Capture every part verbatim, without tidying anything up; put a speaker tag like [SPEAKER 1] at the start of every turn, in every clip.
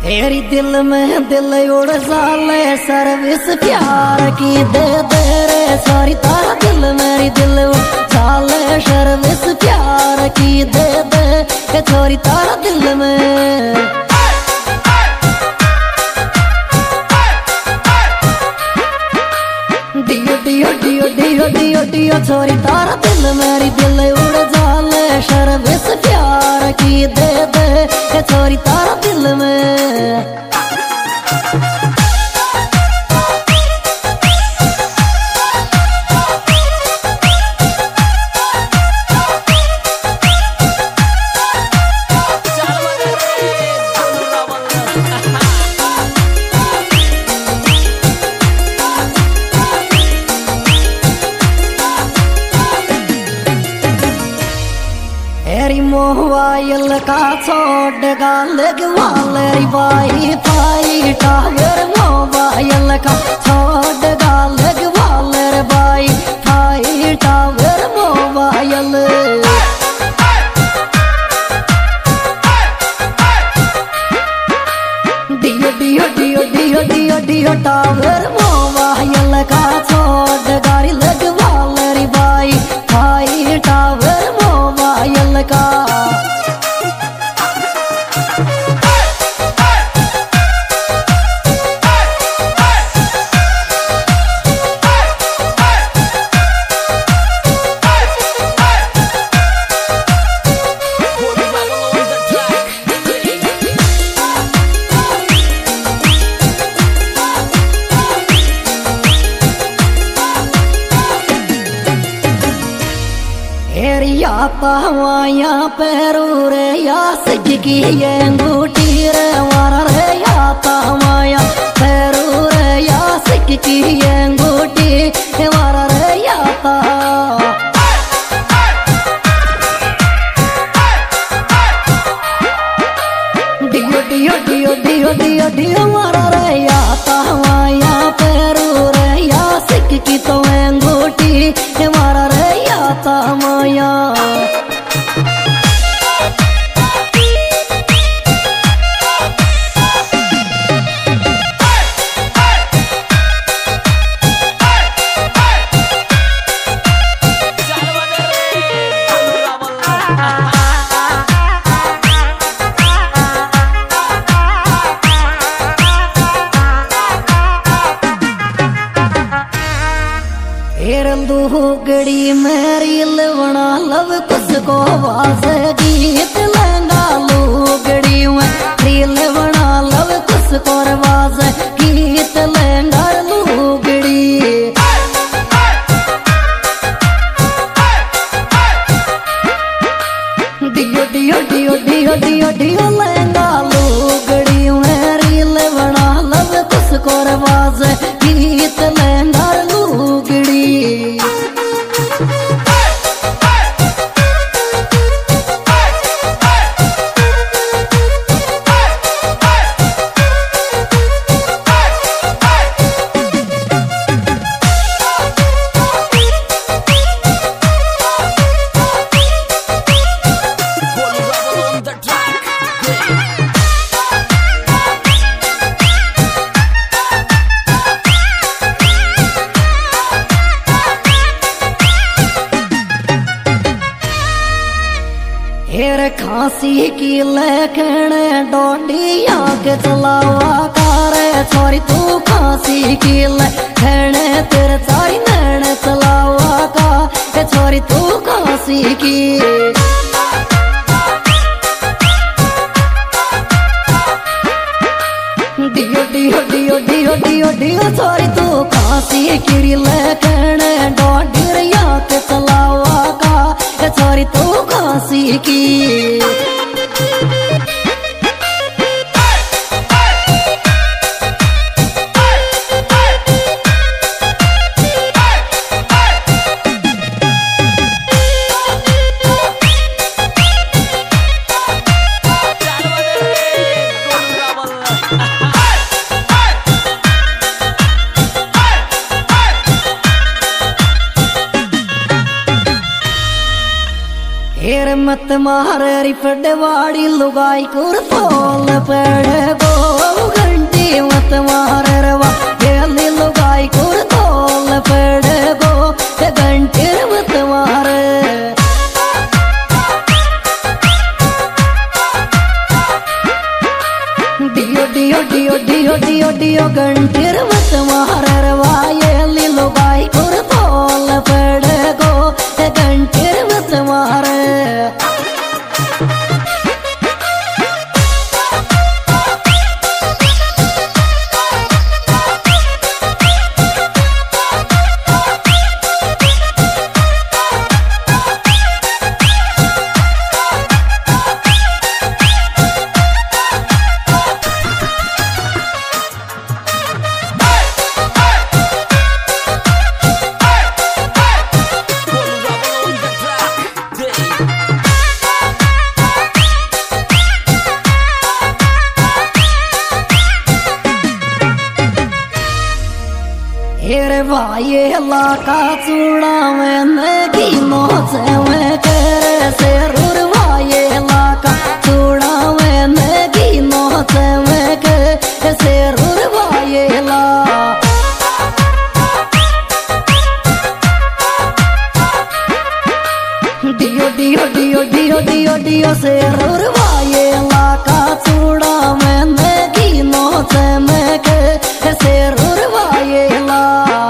[SPEAKER 1] तेरी दिल में दिल उड़ साले सर्विस प्यार की दे दे रे सारी तारा दिल मेरी दिल उड़ साले सर्विस प्यार की दे दे के छोरी तारा दिल में डियो डियो डियो डियो डियो डियो छोरी तारा दिल मेरी दिल उड़ साले सर्विस प्यार की दे दे के छोरी तारा दिल में मोबाइल का छोड़ गाल वाले वाई फाई टावर मोबाइल का छोड़ गाल वाले वाई फाई टावर मोबाइल डियो डियो डियो डियो डियो डियो टावर मोबाइल का छोड़ गाड़ी लग वाले वाई फाई टावर मोबाइल का पावाया पैरू रे या सिक्की ये अंगूठी रे वारा रे या पावाया पैरू रे या सिक्की ये अंगूठी वारा रे या पा डियो डियो डियो डियो डियो डियो वारा रे या पावाया पैरू रे या सिक्की तो अंगूठी वारा रे या पावाया गड़ी मेरी लवना लव कुछ को वाज गीत लंगा लुगड़ी में रील बना लव कुछ को वाज गीत लंगा लुगड़ी डियो डियो डियो डियो डियो डियो लंगा लुगड़ी में रील बना लव कुछ को वाज गीत लंगा लुगड़ी खांसी की लेखन डोडी आगे चलावा कार छोरी तू खांसी की लेखन तेरे सारी नैन चलावा का छोरी तू खांसी की डियो डियो डियो डियो डियो डियो छोरी तू खांसी की लेखन डोडी आगे चलावा का छोरी तू खांसी की मत मारे रिफड़वाड़ी लुगाई कुर फूल पेड़ गो डियो डियो डियो डियो डियो घंटीर मत मारर वाये लीलो बाई कुर तोल पड़े गो घंटीर मत मारे हेरे भाई लाका चूड़ा में नगी नोच में करे से रूर भाई लाका चूड़ा में नगी नोच में करे से रूर भाई ला डियो डियो डियो डियो डियो डियो से रूर भाई लाका चूड़ा में नगी नोच में करे से रूर भाई ला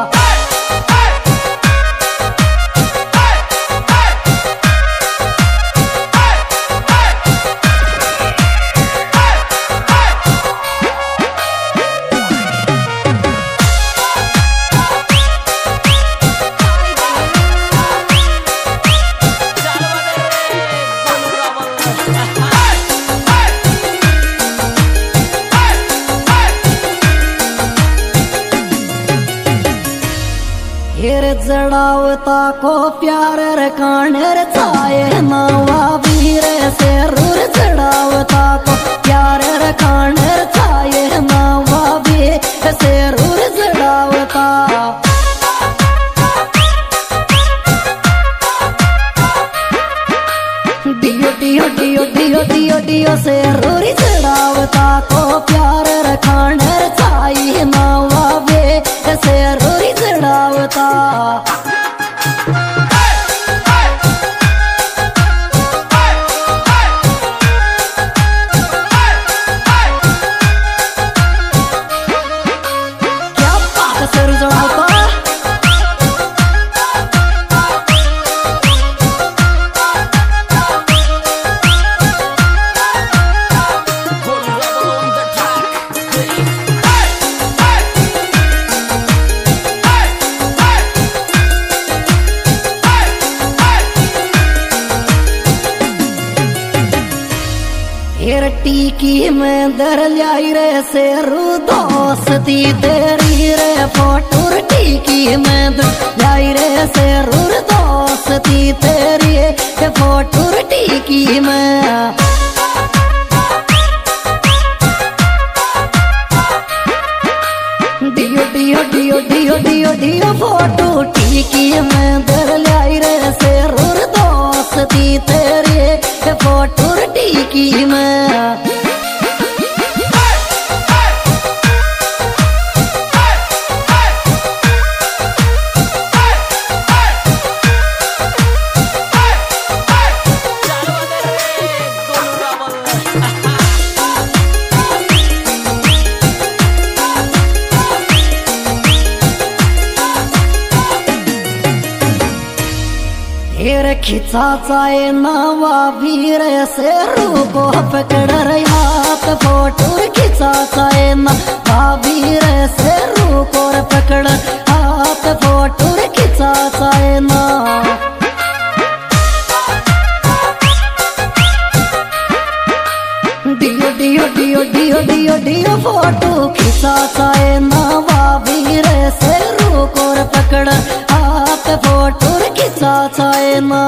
[SPEAKER 1] हेर जड़ावता को प्यार रखाने छाए नवा वीर से रूर जड़ावता को प्यार रखाने छाए नवा वीर से रूर जड़ावता डियो डियो डियो डियो डियो डियो से रूर जड़ावता को प्यार रखाने छाए नवा वीर से रूर जड़ावता क्या बात सर जड़ावता टीकी में दर लाई रे से रू दोस्ती तेरी रे फोटूर टीकी में दर लाई रे से रू दोस्ती तेरी फोटूर टीकी में डियो डियो डियो डियो डियो डियो फोटो टीकी में दर लाई रे से रू दोस्ती तेरी फोटूर टीकी में खिंचा चाहे नवा वीर से रूपो पकड़ रही हाथ फोटो खिंचा चाहे नवा वीर से रूपो पकड़ हाथ फोटो खिंचा चाहे ना डियो डियो डियो डियो डियो डियो फोटो खिंचा चाहे नवा वीर से रूपो पकड़ हाथ फोटो खिंचा चाहे ना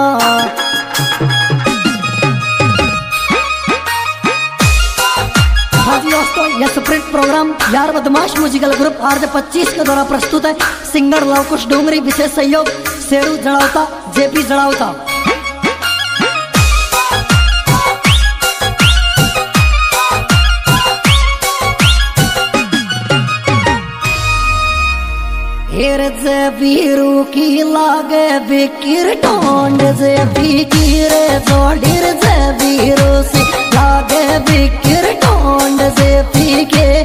[SPEAKER 1] हाँ जी दोस्तों, यह स्प्रिंट प्रोग्राम यार बदमाश म्यूजिकल ग्रुप आर जे पच्चीस के द्वारा प्रस्तुत है। सिंगर लवकुश डोंगरी, विशेष सहयोग शेरू जड़ावता, जेपी जड़ावता। हेर जे बीरू की लागे बिकिर टोंड जे बिकिर जोड़ीर जे बीरू सी लागे बिकिर टोंड जे पीके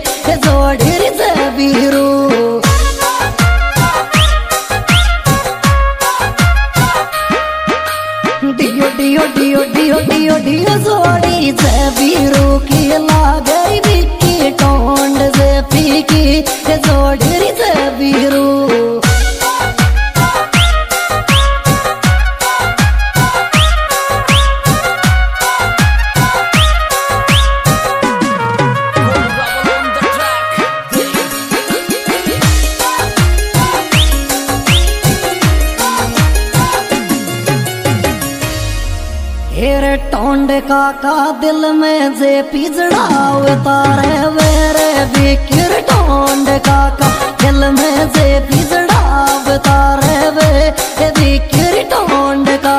[SPEAKER 1] काका दिल में जे पिजड़ाव तारे वेरे विकिर टोंड काका दिल में जे पिजड़ाव तारे वे विकिर टोंड का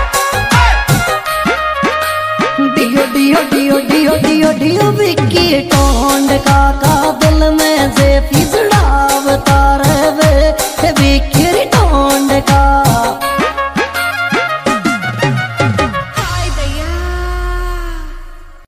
[SPEAKER 1] डियो डियो डियो डियो डियो डियो विकी